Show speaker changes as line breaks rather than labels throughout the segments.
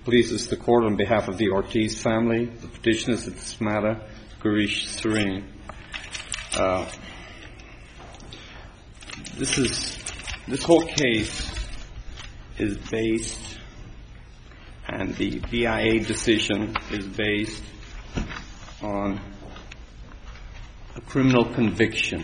Pleases the Court, on behalf of the Ortiz family, the petitioners of this matter, Girish Serene. This whole case is based, and the BIA decision is based on a criminal conviction.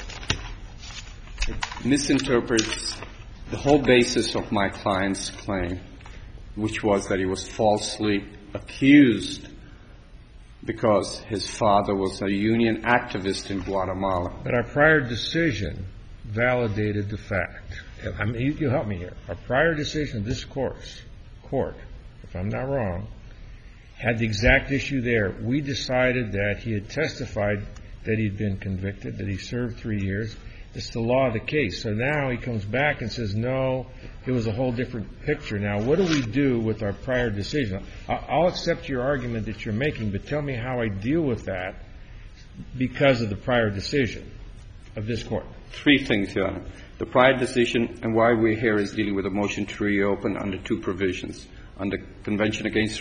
It misinterprets the whole basis of my client's claim, which was that he was falsely accused because his father was a union activist in Guatemala.
But our prior decision validated the fact. I mean, you help me here. Our prior decision of this court, if I'm not wrong, had the exact issue there. We decided that he had testified that he'd been convicted, that he served 3 years. It's the law of the case. So now he comes back and says, no, it was a whole different picture. Now, what do we do with our prior decision? I'll accept your argument that you're making, but tell me how I deal with that because of the prior decision of this court.
Three things, Your Honor. The prior decision and why we're here is dealing with a motion to reopen under two provisions. Under Convention Against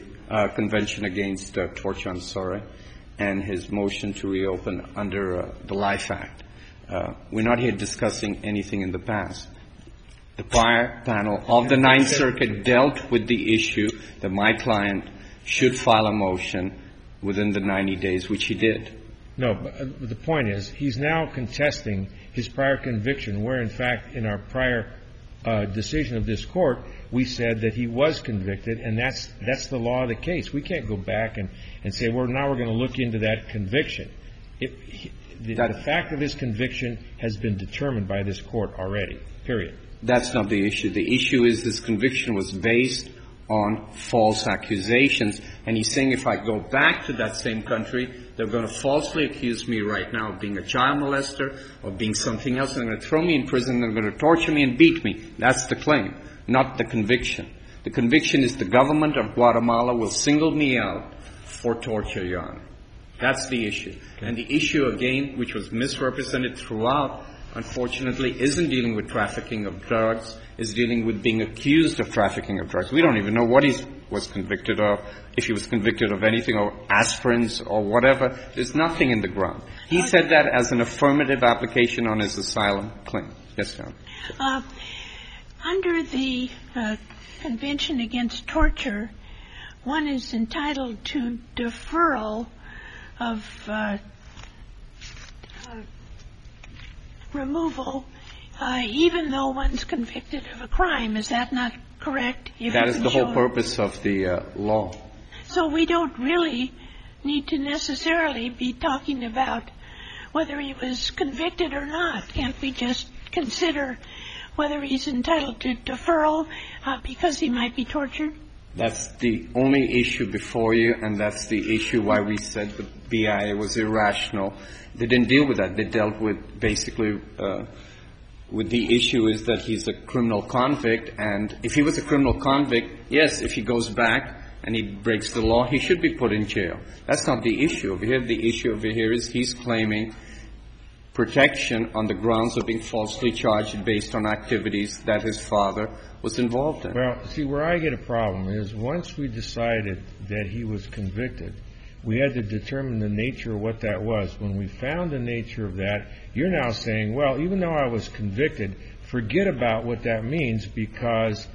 Torture, and his motion to reopen under the Life Act. We're not here discussing anything in the past. The prior panel of the Ninth Circuit dealt with the issue that my client should file a motion within the 90 days, which he did.
No, but the point is, he's now contesting his prior conviction, where, in fact, in our prior decision of this court, we said that he was convicted, and that's the law of the case. We can't go back and say, well, now we're going to look into that conviction. The fact of his conviction has been determined by this court already, period. That's
not the issue. The issue is his conviction was based on false accusations, and he's saying if I go back to that same country, they're going to falsely accuse me right now of being a child molester, of being something else, and they're going to throw me in prison, they're going to torture me and beat me. That's the claim, not the conviction. The conviction is the government of Guatemala will single me out for torture, Your Honor. That's the issue. Okay. And the issue, again, which was misrepresented throughout, unfortunately, isn't dealing with trafficking of drugs, is dealing with being accused of trafficking of drugs. We don't even know what he was convicted of, if he was convicted of anything, or aspirins or whatever. There's nothing in the ground. He said that as an affirmative application on his asylum claim. Yes, Your Honor.
Under the Convention Against Torture, one is entitled to deferral of removal, even though one's convicted of a crime. Is that not correct?
That is the whole purpose of the law.
So we don't really need to necessarily be talking about whether he was convicted or not. Can't we just consider whether he's entitled to deferral because he might be tortured?
That's the only issue before you, and that's the issue why we said the BIA was irrational. They didn't deal with that. They dealt with basically with the issue is that he's a criminal convict, and if he was a criminal convict, yes, if he goes back and he breaks the law, he should be put in jail. That's not the issue over here. The issue over here is he's claiming protection on the grounds of being falsely charged based on activities that his father was involved in.
Well, see, where I get a problem is once we decided that he was convicted, we had to determine the nature of what that was. When we found the nature of that, you're now saying, well, even though I was convicted, forget about what that means because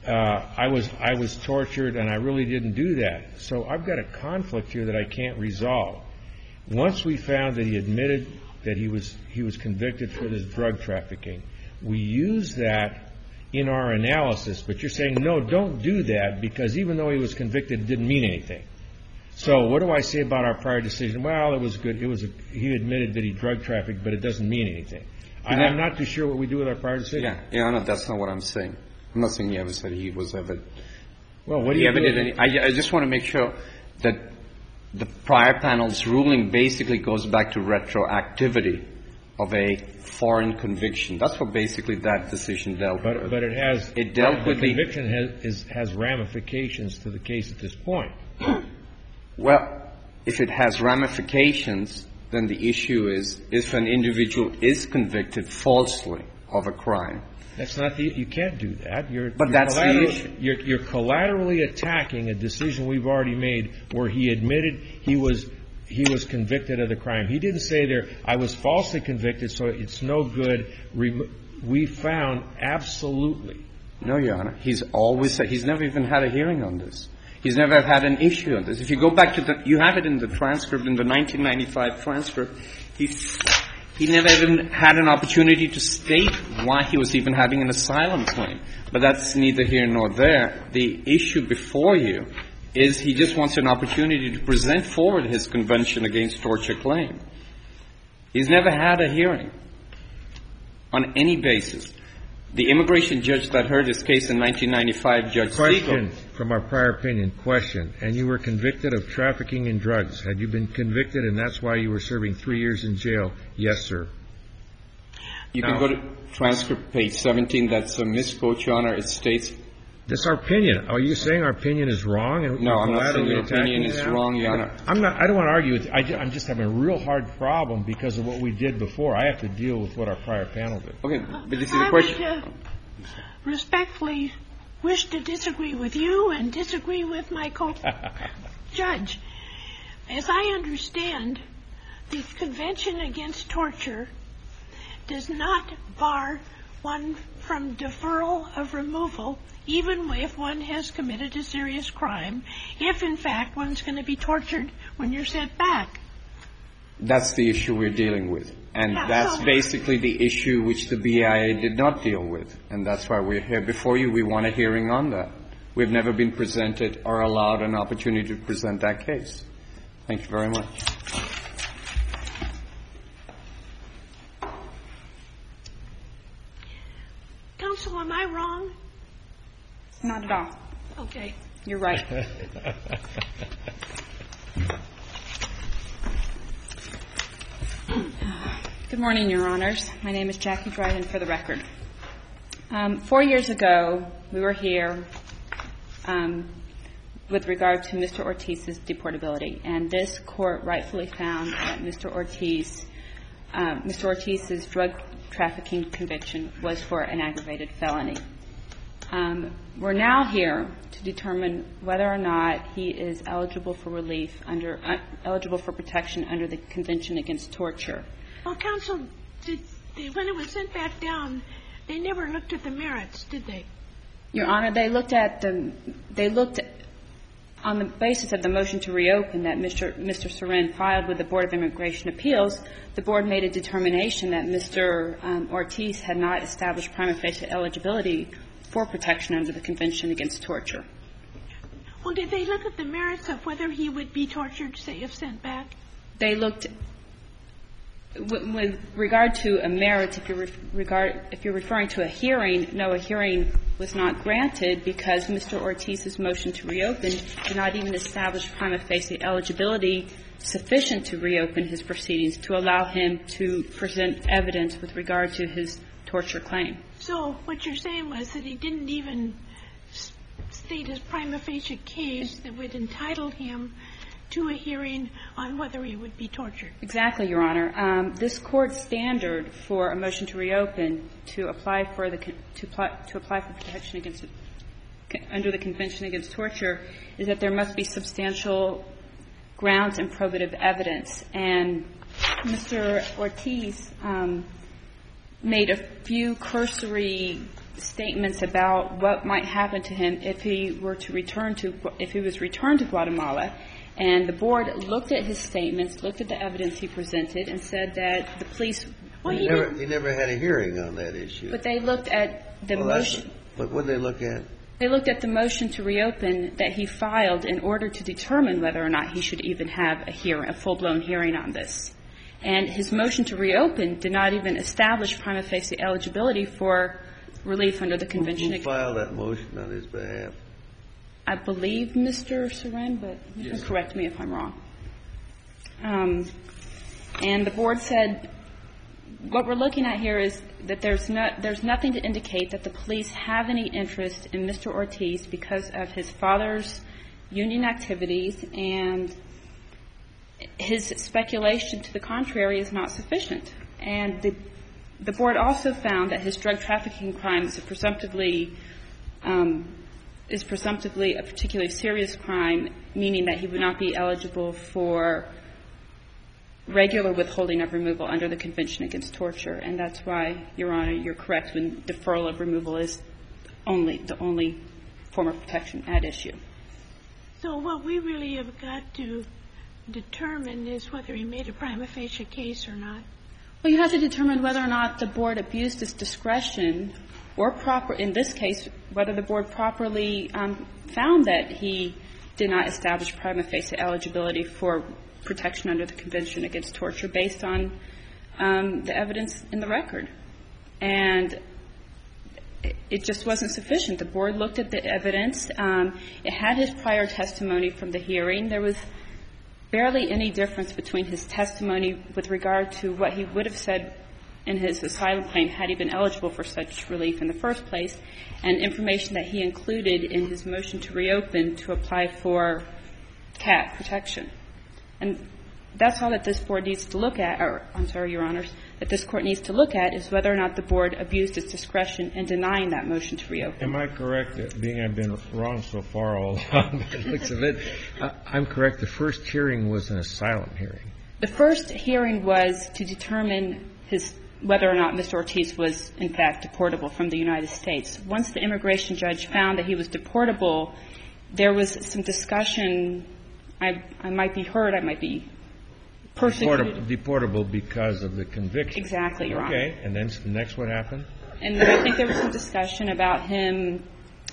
I was tortured and I really didn't do that. So I've got a conflict here that I can't resolve. Once we found that he admitted that he was convicted for this drug trafficking, we used that in our analysis, but you're saying, no, don't do that because even though he was convicted, it didn't mean anything. So what do I say about our prior decision? Well, it was good. He admitted that he drug trafficked, but it doesn't mean anything. I'm not too sure what we do with our prior decision.
Yeah, no, that's not what I'm saying. I'm not saying he ever said he was ever.
Well, what do you do?
I just want to make sure that the prior panel's ruling basically goes back to retroactivity of a foreign conviction. That's what basically that decision dealt with.
But it has.
It dealt with
the conviction has ramifications to the case at this point.
Well, if it has ramifications, then the issue is if an individual is convicted falsely of a crime,
That's not the, you can't do that. You're collaterally attacking a decision we've already made where he admitted he was convicted of the crime. He didn't say there, I was falsely convicted, so it's no good. We found absolutely.
No, Your Honor. He's always said, he's never even had a hearing on this. He's never had an issue on this. If you go back to you have it in the transcript, in the 1995 transcript, he never even had an opportunity to state why he was even having an asylum claim. But that's neither here nor there. The issue before you is he just wants an opportunity to present forward his Convention Against Torture claim. He's never had a hearing on any basis. The immigration judge that heard his case in 1995, Judge Siegel.
Question from our prior opinion. Question. And you were convicted of trafficking in drugs. Had you been convicted and that's why you were serving 3 years in jail? Yes, sir.
You can go to transcript page 17. That's a misquote, Your Honor. It states.
That's our opinion. Are you saying our opinion is wrong?
No, I'm not saying your opinion is wrong, Your Honor.
I don't want to argue with you. I'm just having a real hard problem because of what we did before. I have to deal with what our prior panel did.
Okay, but this is the question.
I would respectfully wish to disagree with you and disagree with my co-judge. As I understand, the Convention Against Torture does not bar one from deferral of removal, even if one has committed a serious crime, if, in fact, one's going to be tortured when you're sent back.
That's the issue we're dealing with. And that's basically the issue which the BIA did not deal with. And that's why we're here before you. We want a hearing on that. We've never been presented or allowed an opportunity to present that case. Thank you very much.
Counsel, am I wrong?
Not at all.
Okay.
You're right. Good morning, Your Honors. My name is Jackie Dryden, for the record. 4 years ago, we were here with regard to Mr. Ortiz's deportability, and this court rightfully found that Mr. Ortiz's drug trafficking conviction was for an aggravated felony. We're now here to determine whether or not he is eligible for relief eligible for protection under the Convention Against Torture.
Well, counsel, when it was sent back down, they never looked at the merits, did they?
Your Honor, they looked on the basis of the motion to reopen that Mr. Seren filed with the Board of Immigration Appeals. The board made a determination that Mr. Ortiz had not established prima facie eligibility for protection under the Convention Against Torture.
Well, did they look at the merits of whether he would be tortured, say, if sent back?
They looked with regard to a merit. If you're referring to a hearing, no, a hearing was not granted because Mr. Ortiz's motion to reopen did not even establish prima facie eligibility sufficient to reopen his proceedings to allow him to present evidence with regard to his torture claim.
So what you're saying was that he didn't even state his prima facie case that would entitle him to a hearing on whether he would be tortured.
Exactly, Your Honor. This Court's standard for a motion to reopen to apply for protection against under the Convention Against Torture is that there must be substantial grounds and probative evidence. And Mr. Ortiz made a few cursory statements about what might happen to him if he was returned to Guatemala. And the board looked at his statements, looked at the evidence he presented, and said that the police.
Well, he never had a hearing on that issue.
But they looked at the motion.
But what did they look at?
They looked at the motion to reopen that he filed in order to determine whether or not he should even have a hearing, a full-blown hearing on this. And his motion to reopen did not even establish prima facie eligibility for relief under the Convention.
Who filed that motion on his behalf?
I believe Mr. Seren, but you can correct me if I'm wrong. And the board said what we're looking at here is that there's nothing to indicate that the police have any interest in Mr. Ortiz because of his father's union activities, and his speculation to the contrary is not sufficient. And The Board also found that his drug trafficking crime is presumptively a particularly serious crime, meaning that he would not be eligible for regular withholding of removal under the Convention Against Torture. And that's why, Your Honor, you're correct when deferral of removal is the only form of protection at issue.
So what we really have got to determine is whether he made a prima facie case or not.
Well, you have to determine whether or not the Board abused its discretion or in this case, whether the Board properly found that he did not establish prima facie eligibility for protection under the Convention Against Torture based on the evidence in the record. And it just wasn't sufficient. The Board looked at the evidence. It had his prior testimony from the hearing. There was barely any difference between his testimony with regard to what he would have said in his asylum claim had he been eligible for such relief in the first place, and information that he included in his motion to reopen to apply for CAT protection. And that's all that this Board needs to look at, or, I'm sorry, Your Honors, that this Court needs to look at is whether or not the Board abused its discretion in denying that motion to reopen.
Am I correct, being I've been wrong so far all along by the looks of it, I'm correct, the first hearing was an asylum hearing?
The first hearing was to determine whether or not Mr. Ortiz was, in fact, deportable from the United States. Once the immigration judge found that he was deportable, there was some discussion. I might be hurt. I might be persecuted.
Deportable because of the conviction.
Exactly, Your Honor.
Okay. And then next what happened?
And then I think there was some discussion about him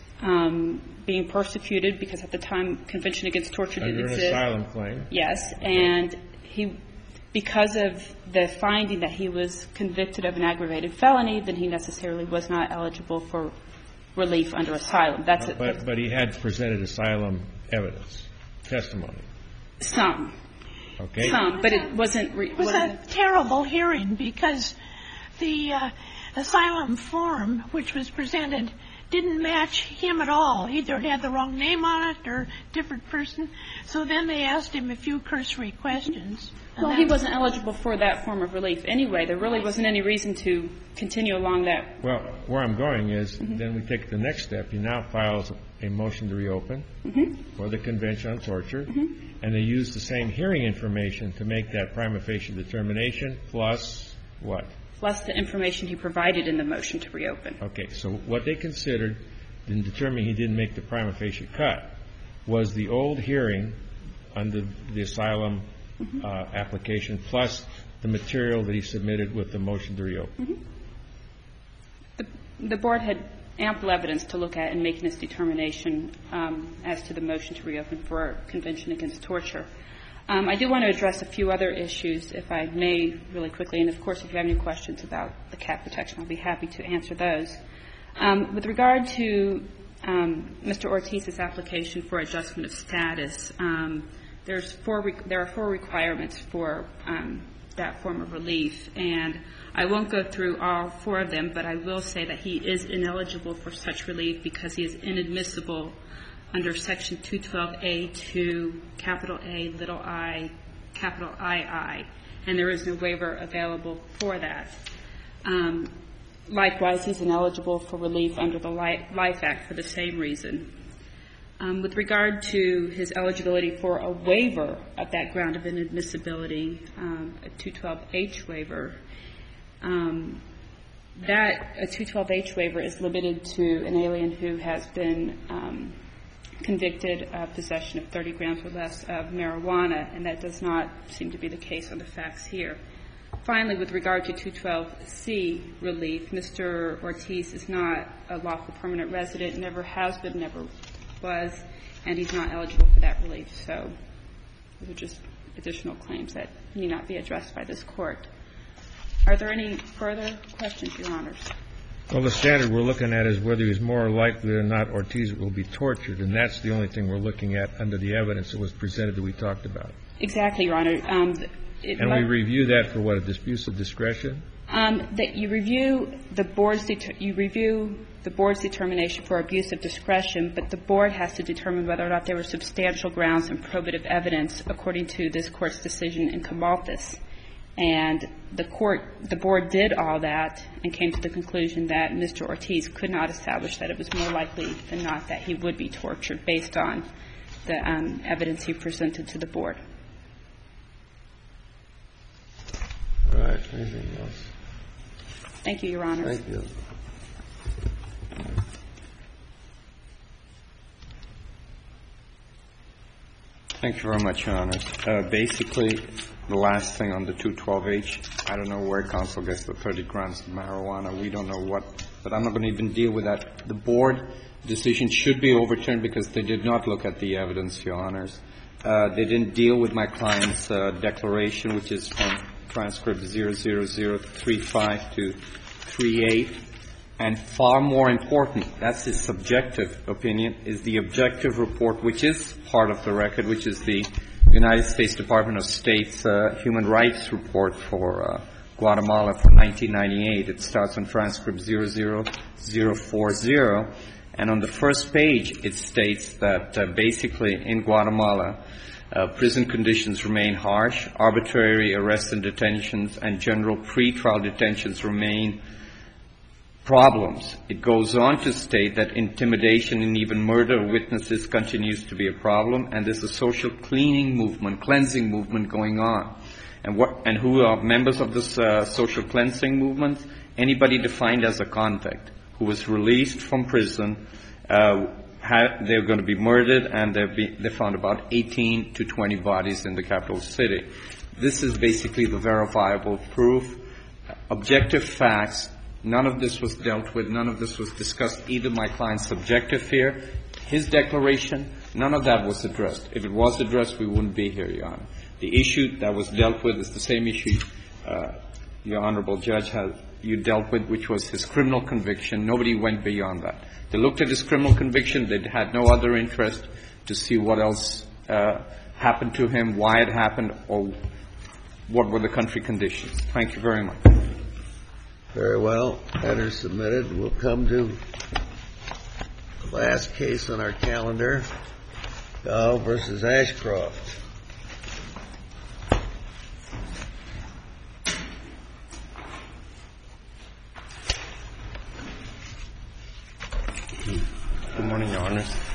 being persecuted because at the time Convention Against Torture didn't exist.
Under an asylum claim.
Yes. And because of the finding that he was convicted of an aggravated felony, then he necessarily was not eligible for relief under asylum. That's it.
But he had presented asylum evidence, testimony.
Some.
Okay.
Some, but it wasn't.
It was a terrible hearing because the asylum form which was presented didn't match him at all. Either it had the wrong name on it or different person. So then they asked him a few cursory questions.
Well, he wasn't eligible for that form of relief anyway. There really wasn't any reason to continue along that.
Well, where I'm going is then we take the next step. He now files a motion to reopen for the Convention on Torture, and they use the same hearing information to make that prima facie determination plus what?
Plus the information he provided in the motion to reopen.
Okay. So what they considered in determining he didn't make the prima facie cut was the old hearing under the asylum application plus the material that he submitted with the motion to reopen.
The Board had ample evidence to look at in making its determination as to the motion to reopen for Convention Against Torture. I do want to address a few other issues, if I may, really quickly. And, of course, if you have any questions about the CAT protection, I'll be happy to answer those. With regard to Mr. Ortiz's application for adjustment of status, there are 4 requirements for that form of relief. And I won't go through all 4 of them, but I will say that he is ineligible for such relief because he is inadmissible under Section 212A2, capital A, little I, capital II, and there is no waiver available for that. Likewise, he's ineligible for relief under the Life Act for the same reason. With regard to his eligibility for a waiver of that ground of inadmissibility, a 212H waiver, that a 212H waiver is limited to an alien who has been convicted of possession of 30 grams or less of marijuana, and that does not seem to be the case on the facts here. Finally, with regard to 212C relief, Mr. Ortiz is not a lawful permanent resident, never has been, never was, and he's not eligible for that relief. So those are just additional claims that need not be addressed by this Court. Are there any further questions, Your Honors?
Well, the standard we're looking at is whether he's more likely or not Ortiz will be tortured, and that's the only thing we're looking at under the evidence that was presented that we talked about.
Exactly, Your Honor.
And we review that for what, a dispute of discretion?
That you review the board's determination for abuse of discretion, but the board has to determine whether or not there were substantial grounds and probative evidence according to this Court's decision in Camalthus. And the board did all that and came to the conclusion that Mr. Ortiz could not establish that it was more likely than not that he would be tortured based on the evidence he presented to the board.
All right. Anything else?
Thank you, Your Honor.
Thank you.
Thank you very much, Your Honor. Basically, the last thing on the 212H, I don't know where counsel gets the 30 grams of marijuana. We don't know what, but I'm not going to even deal with that. The board decision should be overturned because they did not look at the evidence, Your Honors. They didn't deal with my client's declaration, which is from transcript 00035 to 38. And far more important, that's his subjective opinion, is the objective report, which is part of the record, which is the United States Department of State's Human Rights Report for Guatemala for 1998. It starts on transcript 00040. And on the first page, it states that basically in Guatemala, prison conditions remain harsh, arbitrary arrests and detentions, and general pretrial detentions remain problems. It goes on to state that intimidation and even murder of witnesses continues to be a problem, and there's a social cleansing movement going on. And who are members of this social cleansing movement? Anybody defined as a convict who was released from prison, they're going to be murdered, and they found about 18 to 20 bodies in the capital city. This is basically the verifiable proof. Objective facts. None of this was dealt with. None of this was discussed. Either my client's subjective fear, his declaration, none of that was addressed. If it was addressed, we wouldn't be here, Your Honor. The issue that was dealt with is the same issue, Your Honorable Judge, you dealt with, which was his criminal conviction. Nobody went beyond that. They looked at his criminal conviction. They had no other interest to see what else happened to him, why it happened, or what were the country conditions. Thank you very much.
Very well. Matter submitted. We'll come to the last case on our calendar, Dow versus Ashcroft.
Good morning, Your Honors.